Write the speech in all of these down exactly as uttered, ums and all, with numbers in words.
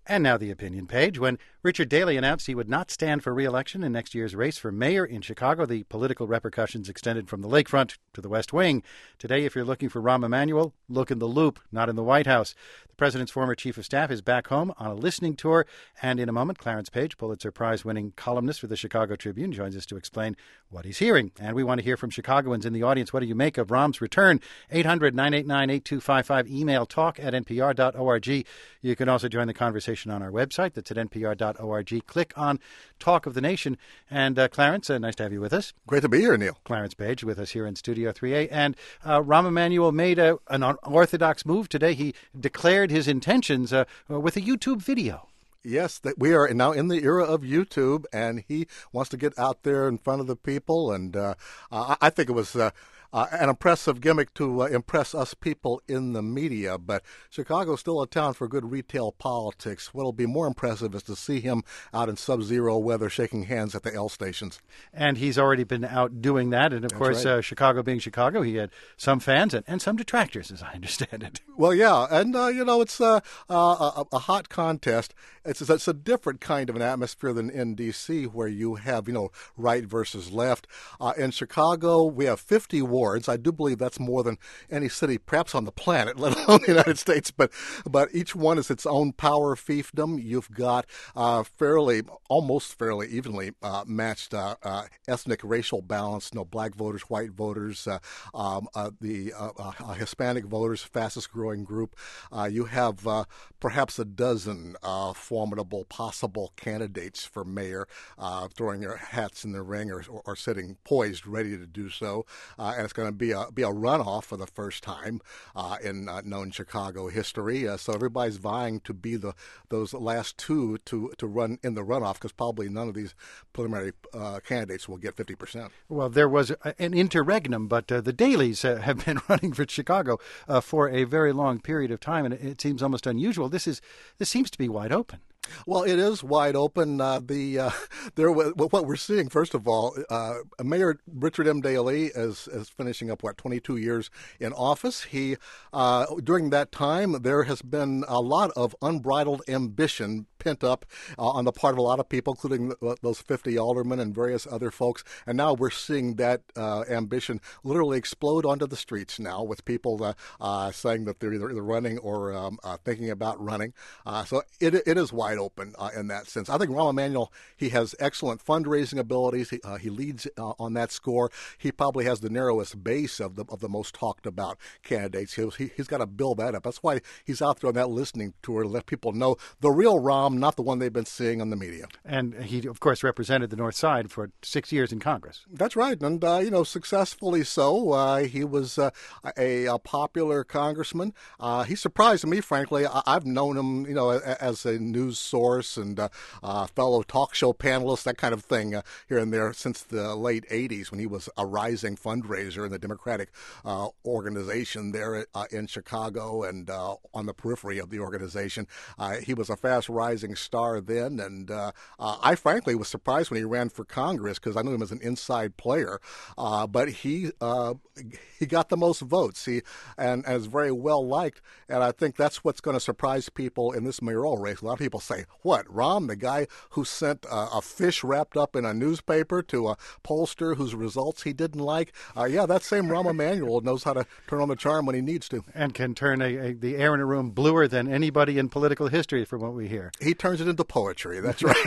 And now the opinion page. When Richard Daley announced he would not stand for re-election in next year's race for mayor in Chicago, the political repercussions extended from the lakefront to the West Wing. Today, if you're looking for Rahm Emanuel, look in the Loop, not in the White House. The president's former chief of staff is back home on a listening tour. And in a moment, Clarence Page, Pulitzer Prize-winning columnist for the Chicago Tribune, joins us to explain what he's hearing. And we want to hear from Chicagoans in the audience. What do you make of Rahm's return? eight hundred, nine eight nine, eight two five five. Email talk at n p r dot org. You can also join the conversation on our website. That's at n p r dot org. Click on Talk of the Nation. And uh, Clarence, uh, nice to have you with us. Great to be here, Neil. Clarence Page with us here in Studio three A. And uh, Rahm Emanuel made a, an unorthodox move today. He declared his intentions uh, with a YouTube video. Yes, that we are now in the era of YouTube, and he wants to get out there in front of the people. And uh, uh, I think it was uh, uh, an impressive gimmick to uh, impress us people in the media. But Chicago's still a town for good retail politics. What'll be more impressive is to see him out in sub-zero weather shaking hands at the L stations. And he's already been out doing that. And, of That's course, right. uh, Chicago being Chicago, he had some fans and, and some detractors, as I understand it. Well, yeah, and, uh, you know, it's uh, uh, a, a hot contest. It's, it's a different kind of an atmosphere than in D C, where you have, you know, right versus left. Uh, in Chicago, we have fifty wards. I do believe that's more than any city, perhaps on the planet, let alone the United States. But but each one is its own power fiefdom. You've got uh, fairly, almost fairly evenly uh, matched uh, uh, ethnic, racial balance. You know, black voters, white voters, uh, um, uh, the uh, uh, Hispanic voters, fastest growing group. Uh, you have uh, perhaps a dozen uh, formidable possible candidates for mayor, uh, throwing their hats in the ring or, or, or sitting poised, ready to do so. Uh, and it's going to be a be a runoff for the first time uh, in uh, known Chicago history. Uh, so everybody's vying to be the those last two to, to run in the runoff, because probably none of these preliminary uh, candidates will get fifty percent. Well, there was an interregnum, but uh, the Daleys uh, have been running for Chicago uh, for a very long period of time, and it, it seems almost unusual. This is this seems to be wide open. Well, it is wide open. Uh, the uh, there, what we're seeing, first of all, uh, Mayor Richard M. Daley is is finishing up what twenty-two years in office. He uh, during that time, there has been a lot of unbridled ambition pent up uh, on the part of a lot of people, including those fifty aldermen and various other folks. And now we're seeing that uh, ambition literally explode onto the streets now, with people uh, uh, saying that they're either, either running or um, uh, thinking about running. Uh, so it it is wide open uh, in that sense. I think Rahm Emanuel, he has excellent fundraising abilities. He, uh, he leads uh, on that score. He probably has the narrowest base of the of the most talked about candidates. He, he, he's got to build that up. That's why he's out there on that listening tour to let people know the real Rahm, not the one they've been seeing on the media. And he, of course, represented the North Side for six years in Congress. That's right. And, uh, you know, successfully so. Uh, he was uh, a, a popular congressman. Uh, he surprised me, frankly. I, I've known him, you know, as a news source and uh, uh, fellow talk show panelist, that kind of thing, uh, here and there since the late eighties, when he was a rising fundraiser in the Democratic uh, organization there uh, in Chicago and uh, on the periphery of the organization. Uh, he was a fast rising star then, and uh, uh, I frankly was surprised when he ran for Congress, because I knew him as an inside player, uh, but he uh, he got the most votes. He and, and is very well liked, and I think that's what's going to surprise people in this mayoral race. A lot of people say, "What, Rahm, the guy who sent uh, a fish wrapped up in a newspaper to a pollster whose results he didn't like?" Uh, yeah, that same Rahm Emanuel knows how to turn on the charm when he needs to, and can turn a, a, the air in a room bluer than anybody in political history, from what we hear. He turns it into poetry. That's right.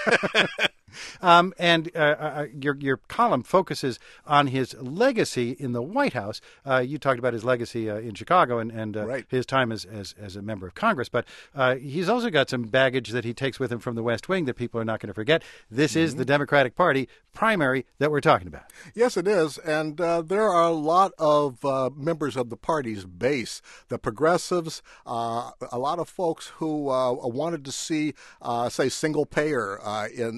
Um, and uh, uh, your your column focuses on his legacy in the White House. Uh, you talked about his legacy uh, in Chicago and, and uh, right. his time as, as as a member of Congress. But uh, he's also got some baggage that he takes with him from the West Wing that people are not going to forget. This mm-hmm. is the Democratic Party primary that we're talking about. Yes, it is. And uh, there are a lot of uh, members of the party's base, the progressives, uh, a lot of folks who uh, wanted to see, uh, say, single payer uh, in uh,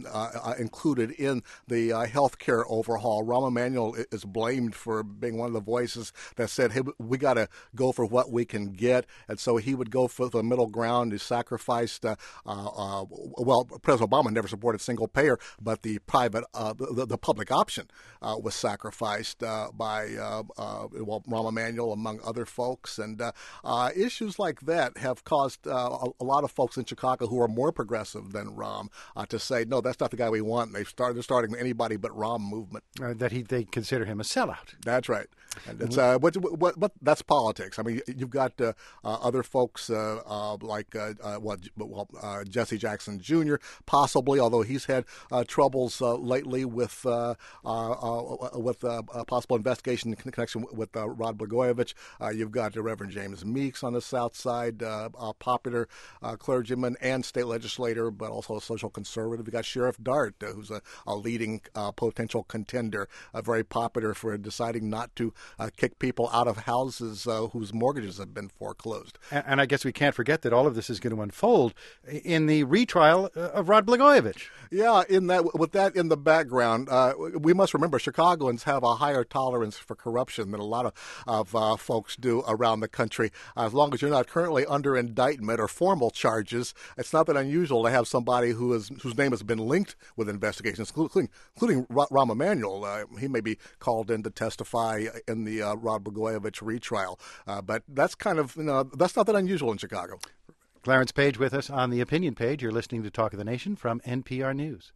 uh, included in the uh, health care overhaul. Rahm Emanuel is blamed for being one of the voices that said, hey, we got to go for what we can get. And so he would go for the middle ground. He sacrificed, uh, uh, well, President Obama never supported single payer, but the private, uh, the, the public option uh, was sacrificed uh, by uh, uh, well, Rahm Emanuel, among other folks. And uh, uh, issues like that have caused uh, a, a lot of folks in Chicago who are more progressive than Rahm uh, to say, no, that's not the guy we want. And they've started, they're starting the anybody but Rahm movement. Uh, that he they consider him a sellout. That's right. And it's, uh, what, what, what, that's politics. I mean, you've got uh, uh, other folks uh, uh, like uh, uh, well, well uh, Jesse Jackson Junior, possibly, although he's had uh, troubles uh, lately with uh, uh, uh, with uh, a possible investigation in connection with uh, Rod Blagojevich. Uh, you've got uh, Reverend James Meeks on the South Side, uh, a popular uh, clergyman and state legislator, but also a social conservative. You've got Sheriff Dart, uh, who's a, a leading uh, potential contender, uh, very popular for deciding not to Uh, kick people out of houses uh, whose mortgages have been foreclosed. And, and I guess we can't forget that all of this is going to unfold in the retrial of Rod Blagojevich. Yeah, in that, with that in the background, uh, we must remember Chicagoans have a higher tolerance for corruption than a lot of, of uh, folks do around the country. Uh, as long as you're not currently under indictment or formal charges, it's not that unusual to have somebody who is whose name has been linked with investigations, including, including Rahm Emanuel. Uh, he may be called in to testify in the uh, Rod Blagojevich retrial. Uh, but that's kind of, you know, that's not that unusual in Chicago. Clarence Page with us on the opinion page. You're listening to Talk of the Nation from N P R News.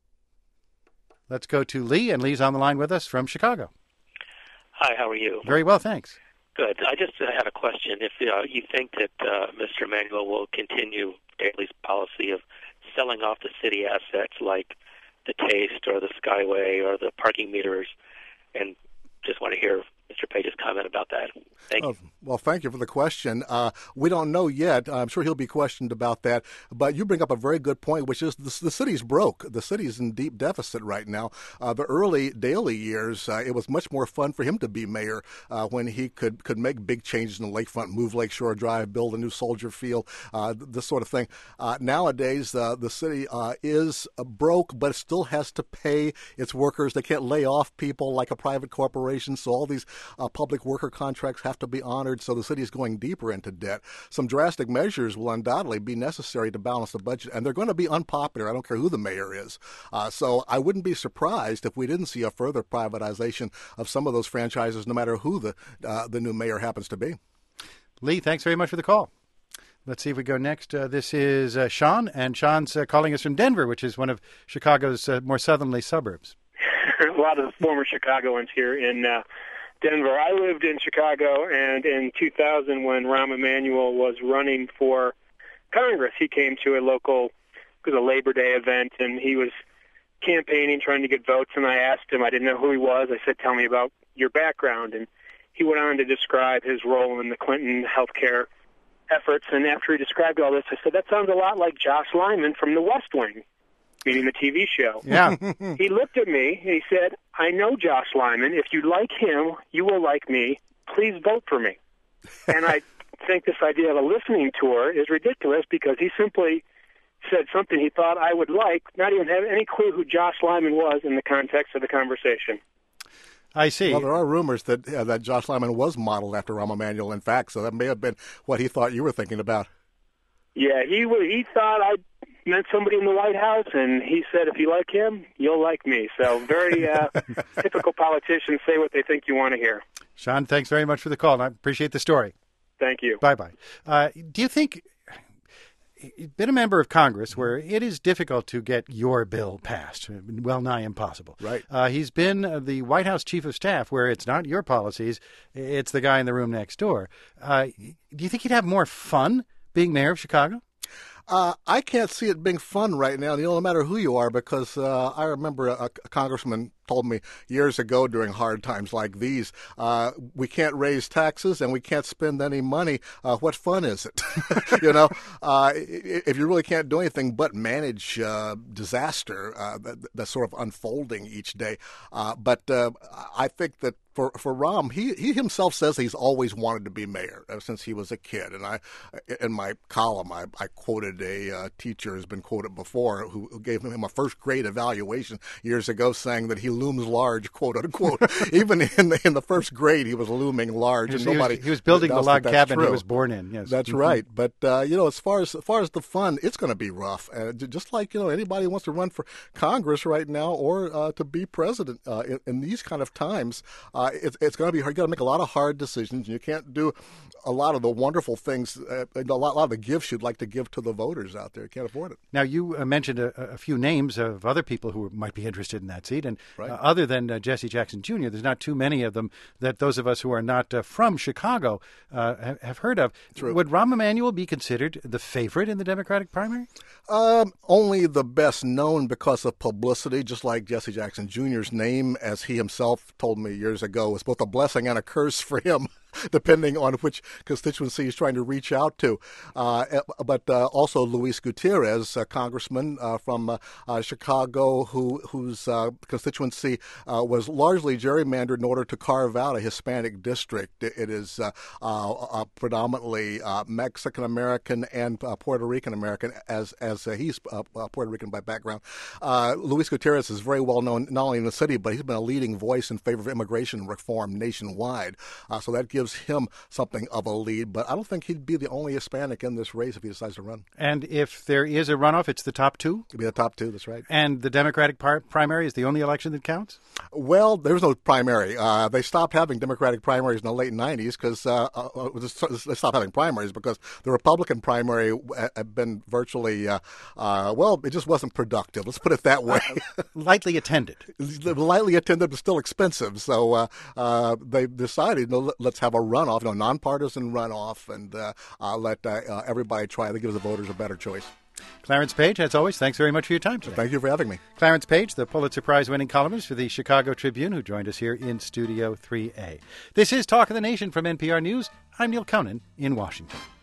Let's go to Lee, and Lee's on the line with us from Chicago. Hi, how are you? Very well, thanks. Good. I just uh, had a question. If uh, you think that uh, Mister Emanuel will continue Daley's policy of selling off the city assets like the Taste or the Skyway or the parking meters, and just want to hear Mister Page's comment about that. Thank you. Oh, well, thank you for the question. Uh, we don't know yet. I'm sure he'll be questioned about that. But you bring up a very good point, which is the, the city's broke. The city's in deep deficit right now. Uh, the early Daley years, uh, it was much more fun for him to be mayor uh, when he could, could make big changes in the lakefront, move Lakeshore Drive, build a new Soldier Field, uh, this sort of thing. Uh, nowadays, uh, the city uh, is uh, broke, but it still has to pay its workers. They can't lay off people like a private corporation, so all these Uh, public worker contracts have to be honored, so the city is going deeper into debt. Some drastic measures will undoubtedly be necessary to balance the budget, and they're going to be unpopular. I don't care who the mayor is. Uh, so I wouldn't be surprised if we didn't see a further privatization of some of those franchises, no matter who the uh, the new mayor happens to be. Lee, thanks very much for the call. Let's see if we go next. Uh, this is uh, Sean, and Sean's uh, calling us from Denver, which is one of Chicago's uh, more southerly suburbs. A lot of former Chicagoans here in uh, Denver. I lived in Chicago, and in two thousand, when Rahm Emanuel was running for Congress, he came to a local, it was a Labor Day event, and he was campaigning, trying to get votes, and I asked him, I didn't know who he was, I said, tell me about your background, and he went on to describe his role in the Clinton healthcare efforts, and after he described all this, I said, that sounds a lot like Josh Lyman from The West Wing, meaning the T V show. Yeah. He looked at me and he said, I know Josh Lyman. If you like him, you will like me. Please vote for me. And I think this idea of a listening tour is ridiculous because he simply said something he thought I would like, not even have any clue who Josh Lyman was in the context of the conversation. I see. Well, there are rumors that uh, that Josh Lyman was modeled after Rahm Emanuel, in fact, so that may have been what he thought you were thinking about. Yeah, he he thought I meant somebody in the White House, and he said, if you like him, you'll like me. So very uh, typical politicians say what they think you want to hear. Sean, thanks very much for the call, and I appreciate the story. Thank you. Bye-bye. Uh, do you think, you've been a member of Congress where it is difficult to get your bill passed, well nigh impossible. Right. Uh, he's been the White House chief of staff where it's not your policies, it's the guy in the room next door. Uh, do you think he'd have more fun being mayor of Chicago? Uh, I can't see it being fun right now, you know, no matter who you are, because uh, I remember a, a congressman told me years ago during hard times like these, uh, we can't raise taxes and we can't spend any money. Uh, what fun is it? you know, uh, if you really can't do anything but manage uh, disaster uh, that, that's sort of unfolding each day. Uh, but uh, I think that for for Rahm, he he himself says he's always wanted to be mayor ever since he was a kid. And I, in my column, I, I quoted a uh, teacher who's been quoted before who, who gave him a first grade evaluation years ago, saying that he looms large, quote unquote. Even in the, in the first grade, he was looming large, he was, and nobody he was, he was building the log cabin true. he was born in. Yes, that's mm-hmm. right. But uh, you know, as far as as far as the fun, it's going to be rough. Uh, just like you know, anybody who wants to run for Congress right now or uh, to be president uh, in, in these kind of times, uh, it's it's going to be hard. You got to make a lot of hard decisions. You can't do a lot of the wonderful things, uh, a, lot, a lot of the gifts you'd like to give to the voters out there. You can't afford it. Now, you uh, mentioned a, a few names of other people who might be interested in that seat, and right. uh, other than uh, Jesse Jackson Junior, there's not too many of them that those of us who are not uh, from Chicago uh, have, have heard of. True. Would Rahm Emanuel be considered the favorite in the Democratic primary? Um, only the best known because of publicity, just like Jesse Jackson Junior's name, as he himself told me years ago, was both a blessing and a curse for him, depending on which constituency he's trying to reach out to. Uh, but uh, also Luis Gutierrez, a congressman uh, from uh, uh, Chicago, who whose uh, constituency uh, was largely gerrymandered in order to carve out a Hispanic district. It, it is uh, uh, uh, predominantly uh, Mexican American and uh, Puerto Rican American, as as uh, he's uh, uh, Puerto Rican by background. Uh, Luis Gutierrez is very well known not only in the city, but he's been a leading voice in favor of immigration reform nationwide. Uh, so that gives him something of a lead, but I don't think he'd be the only Hispanic in this race if he decides to run. And if there is a runoff, it's the top two? It'd be the top two, that's right. And the Democratic par- primary is the only election that counts? Well, there's no primary. Uh, they stopped having Democratic primaries in the late nineties because uh, uh, they stopped having primaries because the Republican primary had been virtually, uh, uh, well, it just wasn't productive. Let's put it that way. Uh, lightly attended. Lightly attended, but still expensive. So uh, uh, they decided, no, let's have a runoff, you know, nonpartisan runoff, and uh, uh, let uh, uh, everybody try. That gives the voters a better choice. Clarence Page, as always, thanks very much for your time today. Thank you for having me. Clarence Page, the Pulitzer Prize-winning columnist for the Chicago Tribune, who joined us here in Studio three A. This is Talk of the Nation from N P R News. I'm Neil Conan in Washington.